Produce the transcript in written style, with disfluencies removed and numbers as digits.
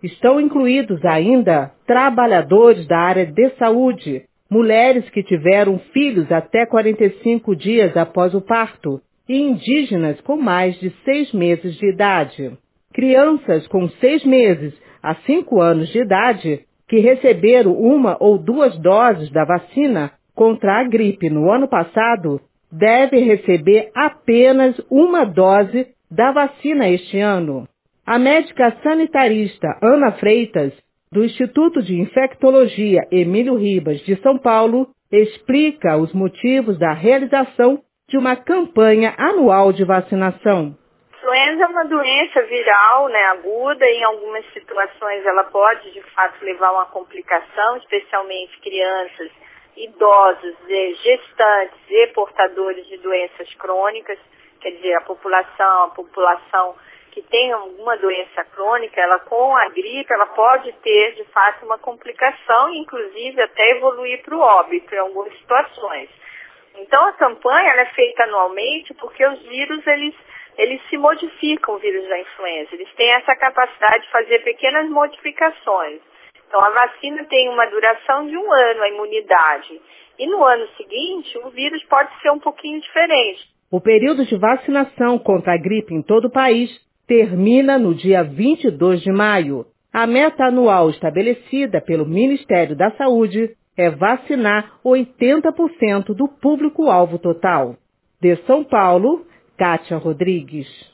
Estão incluídos ainda trabalhadores da área de saúde, mulheres que tiveram filhos até 45 dias após o parto e indígenas com mais de 6 meses de idade. Crianças com 6 meses a 5 anos de idade que receberam 1 ou 2 doses da vacina contra a gripe no ano passado devem receber apenas 1 dose da vacina este ano. A médica sanitarista Ana Freitas, do Instituto de Infectologia Emílio Ribas de São Paulo, explica os motivos da realização de uma campanha anual de vacinação. Influenza é uma doença viral, aguda, e em algumas situações ela pode, de fato, levar a uma complicação, especialmente crianças, idosos, gestantes e portadores de doenças crônicas, quer dizer, a população que tem alguma doença crônica, ela com a gripe, ela pode ter, de fato, uma complicação, inclusive até evoluir para o óbito em algumas situações. Então, a campanha ela é feita anualmente porque os vírus, eles se modificam, o vírus da influenza. Eles têm essa capacidade de fazer pequenas modificações. Então, a vacina tem uma duração de 1 ano, a imunidade. E no ano seguinte, o vírus pode ser um pouquinho diferente. O período de vacinação contra a gripe em todo o país termina no dia 22 de maio. A meta anual estabelecida pelo Ministério da Saúde é vacinar 80% do público-alvo total. De São Paulo, Kátia Rodrigues.